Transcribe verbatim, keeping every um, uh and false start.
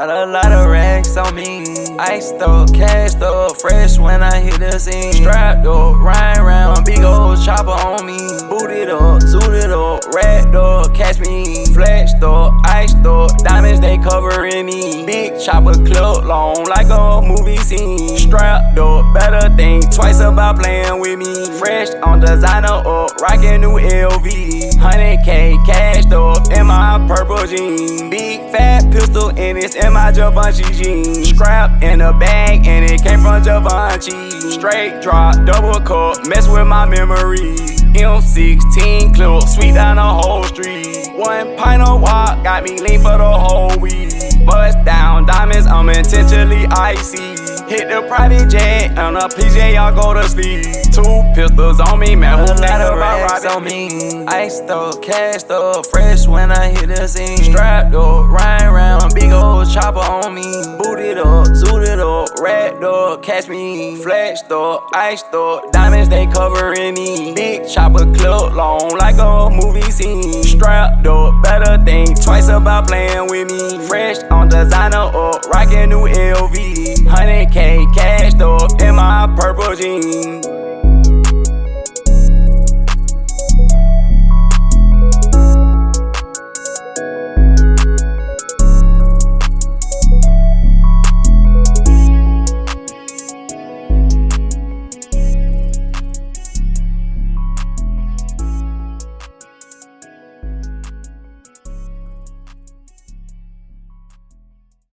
Got a lot of racks on me. Iced up, cashed up, fresh when I hit the scene. Strapped up, riding around, big old chopper on me. Booted up, suited up, racked up, catch me. Flexed up, iced up, diamonds they covering me. Big chopper clip long like a movie scene. Strapped up, better think twice about playing with me. Fresh on designer up, rockin' new L V. one hundred K cashed up in my purple jeans. Big fat pistol and it's in my Givenchy jeans. Scrap in a bag and it came from Givenchy. Straight drop, double cup, mess with my memory. M sixteen clip, sweet down the whole street. One pint of wok got me lean for the whole week. Bust down diamonds, I'm intentionally icy. Hit the private jet on a P J, y'all go to sleep. Two pistols on me, man, who think about robbing on me? Iced up, cashed up, fresh when I hit the scene. Strapped up, riding around, big old chopper on me. Booted up, suited up, racked up, catch me. Flexed up, iced up, diamonds they covering me. Big chopper clip long like a movie scene. Strapped up, better think twice about playing with me. Fresh on designer up, rockin' new L V. one hundred K cashed up in my purple jeans.